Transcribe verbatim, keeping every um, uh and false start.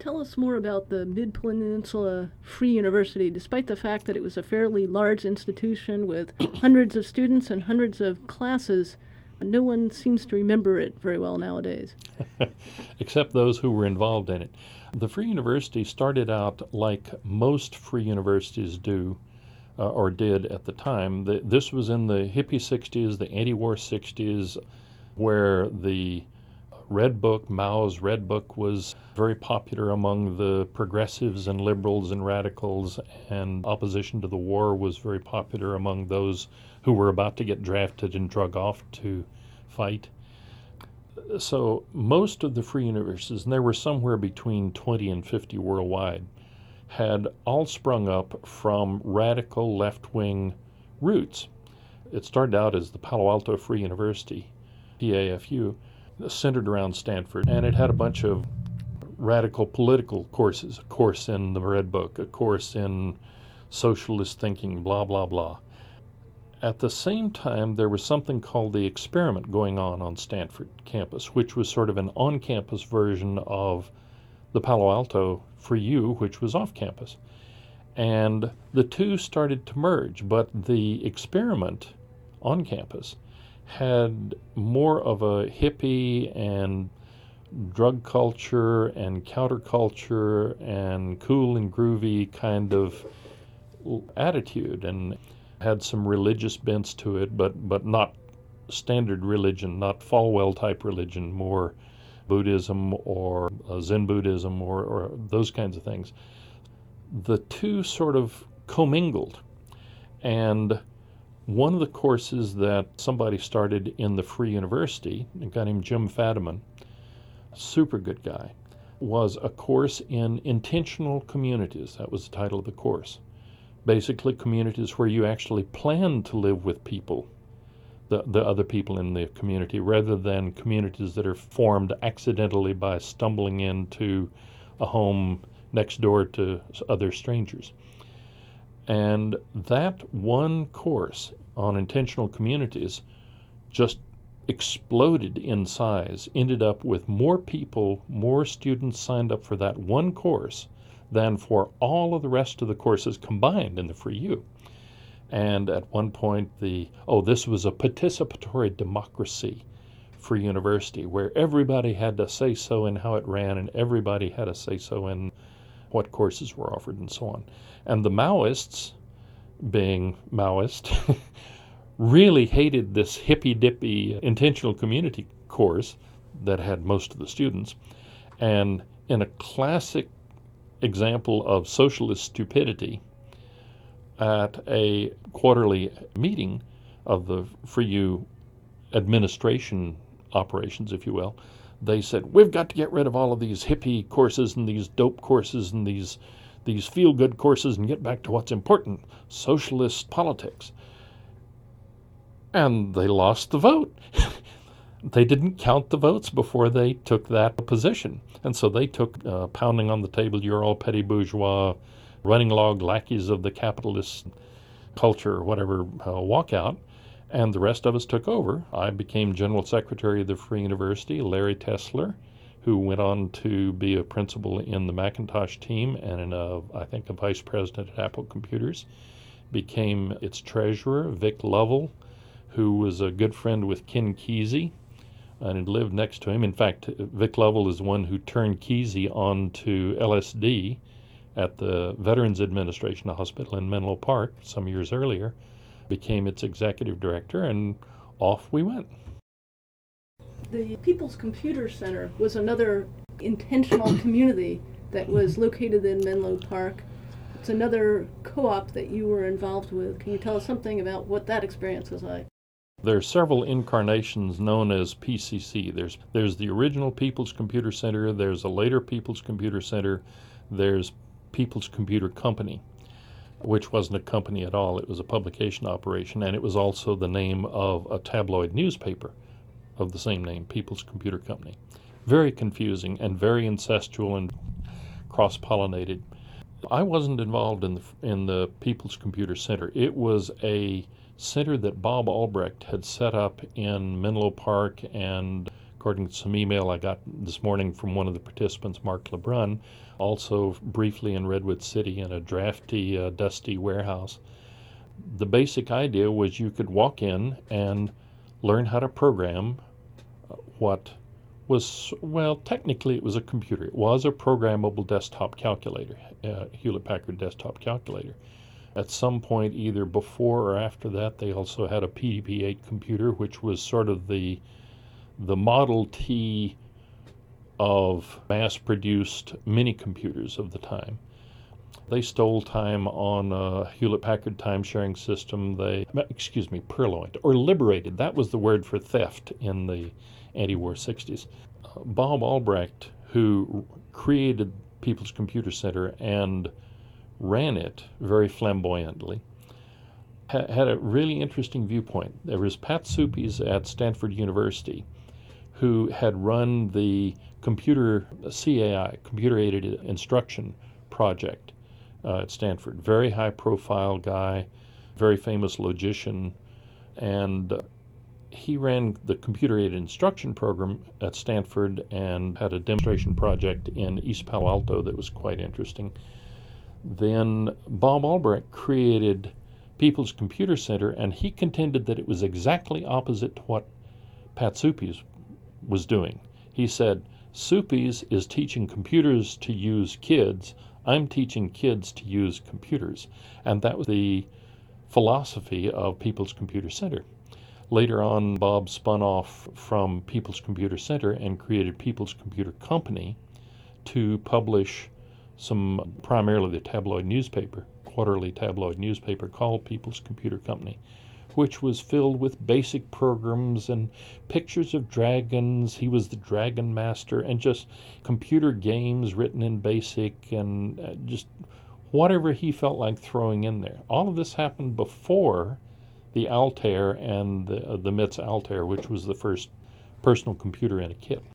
tell us more about the Mid-Peninsula Free University, despite the fact that it was a fairly large institution with hundreds of students and hundreds of classes. No one seems to remember it very well nowadays. Except those who were involved in it. The Free University started out like most free universities do, uh, or did at the time. The, this was in the hippie sixties, the anti-war sixties, where the Red Book, Mao's Red Book, was very popular among the progressives and liberals and radicals, and opposition to the war was very popular among those who were about to get drafted and drug off to fight. So most of the free universities, and there were somewhere between twenty and fifty worldwide, had all sprung up from radical left-wing roots. It started out as the Palo Alto Free University, P A F U, centered around Stanford, and it had a bunch of radical political courses, a course in the Red Book, a course in socialist thinking, blah, blah, blah. At the same time, there was something called the Experiment going on on Stanford campus, which was sort of an on-campus version of the Palo Alto Free U, which was off-campus. And the two started to merge, but the Experiment on campus had more of a hippie and drug culture and counterculture and cool and groovy kind of attitude, and had some religious bents to it, but but not standard religion, not Falwell type religion, more Buddhism or uh, Zen Buddhism or, or those kinds of things. The two sort of commingled, and one of the courses that somebody started in the Free University, a guy named Jim Fadiman, super good guy, was a course in intentional communities. That was the title of the course. Basically communities where you actually plan to live with people, the, the other people in the community, rather than communities that are formed accidentally by stumbling into a home next door to other strangers. And that one course on intentional communities just exploded in size, ended up with more people, more students signed up for that one course than for all of the rest of the courses combined in the Free U. And at one point, the, oh, this was a participatory democracy Free University, where everybody had to say so in how it ran, and everybody had to say so in what courses were offered and so on. And the Maoists, being Maoist, really hated this hippy-dippy intentional community course that had most of the students. And in a classic example of socialist stupidity, at a quarterly meeting of the Free U administration operations, if you will, they said, we've got to get rid of all of these hippie courses and these dope courses and these these feel-good courses and get back to what's important, socialist politics. And they lost the vote. They didn't count the votes before they took that position. And so they took uh, pounding on the table, you're all petty bourgeois, running log lackeys of the capitalist culture, or whatever, uh, walkout. And the rest of us took over. I became general secretary of the Free University. Larry Tesler, who went on to be a principal in the Macintosh team and in a, I think a vice president at Apple Computers, became its treasurer. Vic Lovell, who was a good friend with Ken Kesey and had lived next to him. In fact, Vic Lovell is the one who turned Kesey on to L S D at the Veterans Administration Hospital in Menlo Park some years earlier, became its executive director, and off we went. The People's Computer Center was another intentional community that was located in Menlo Park. It's another co-op that you were involved with. Can you tell us something about what that experience was like? There are several incarnations known as P C C. There's there's the original People's Computer Center, there's a later People's Computer Center, there's People's Computer Company, which wasn't a company at all. It was a publication operation, and it was also the name of a tabloid newspaper of the same name, People's Computer Company. Very confusing and very incestual and cross-pollinated. I wasn't involved in the in the People's Computer Center. It was a center that Bob Albrecht had set up in Menlo Park and according to some email I got this morning from one of the participants, Mark LeBrun, also briefly in Redwood City in a drafty, uh, dusty warehouse. The basic idea was you could walk in and learn how to program what was, well, technically it was a computer. It was a programmable desktop calculator, uh, Hewlett-Packard desktop calculator. At some point, either before or after that, they also had a P D P eight computer, which was sort of the the Model T of mass-produced mini-computers of the time. They stole time on a Hewlett-Packard time-sharing system. They, excuse me, purloined or liberated. That was the word for theft in the anti-war sixties. Uh, Bob Albrecht, who created People's Computer Center and ran it very flamboyantly, ha- had a really interesting viewpoint. There was Pat Suppies at Stanford University, who had run the computer C A I, Computer-Aided Instruction project uh, at Stanford. Very high-profile guy, very famous logician, and uh, he ran the Computer-Aided Instruction program at Stanford and had a demonstration project in East Palo Alto that was quite interesting. Then Bob Albrecht created People's Computer Center, and he contended that it was exactly opposite to what Pat Suppies was doing. He said, Suppies is teaching computers to use kids. I'm teaching kids to use computers. And that was the philosophy of People's Computer Center. Later on, Bob spun off from People's Computer Center and created People's Computer Company to publish some, primarily the tabloid newspaper, quarterly tabloid newspaper called People's Computer Company, which was filled with basic programs and pictures of dragons. He was the dragon master, and just computer games written in BASIC, and uh, just whatever he felt like throwing in there. All of this happened before the Altair and the, uh, the M I T S Altair, which was the first personal computer in a kit.